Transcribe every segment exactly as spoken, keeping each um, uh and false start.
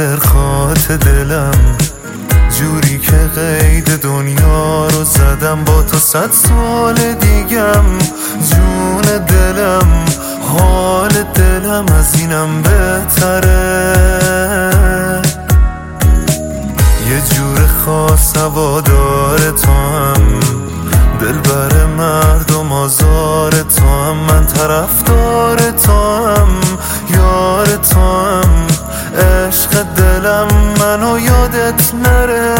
خاطر خاطر دلم، جوری که قید دنیا رو زدم با تو صد سال دیگم. جون دلم، حال دلم از اینم بهتره. یه جور خاص هوادار تو هم، دلبر مردم آزار تو هم، من طرفدار تو هم، یار تو هم، عشق دلم منو یادت نره.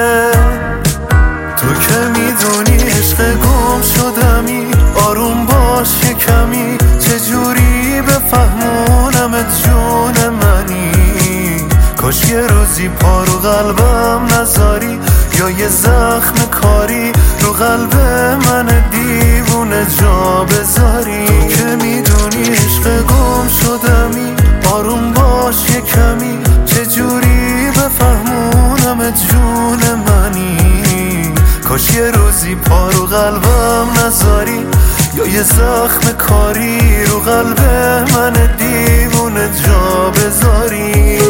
تو که میدونی عشق گم شدمی، آروم باش یه کمی، چجوری بفهمونمت جون منی. کاش یه روزی پا رو قلبم نذاری، یا یه زخم کاری رو قلب من دیوونه جا بذاری. تو که میدونی عشق گم شدمی، آروم باش یه کمی، چجوری بفهمونمت جون منی. کاش یه روزی پا رو قلبم نذاری، یا یه زخم کاری رو قلب من دیوونه جا بذاری.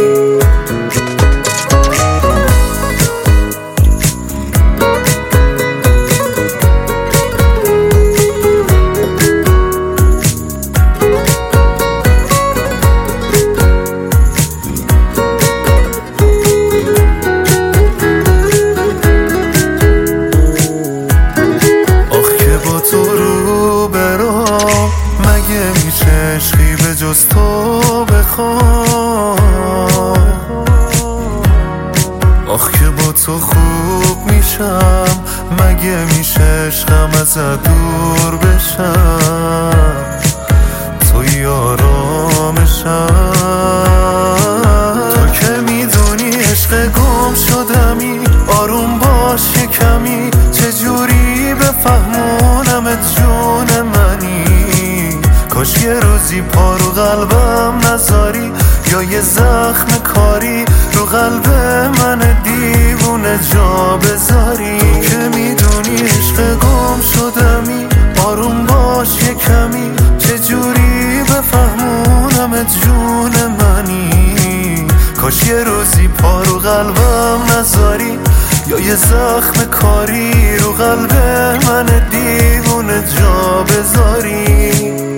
عشقی به جز تو بخوام، آخ که با تو خوب میشم، مگه میشه عشقم ازت دور بشم. توی آرامشم، تو که میدونی عشق گم شدمی، آروم باش یه کمی، چجوری بفهمونمت جون منی. کاش یه روزی پا رو قلبم نذاری، یا یه زخم کاری رو قلب من دیوونه جا بذاری. که میدونی عشق گم شدمی، آروم باش یه کمی، چجوری بفهمونمت جون منی. کاش یه روزی پا رو قلبم نذاری، یا یه زخم کاری رو قلب من دیوونه جا بذاری.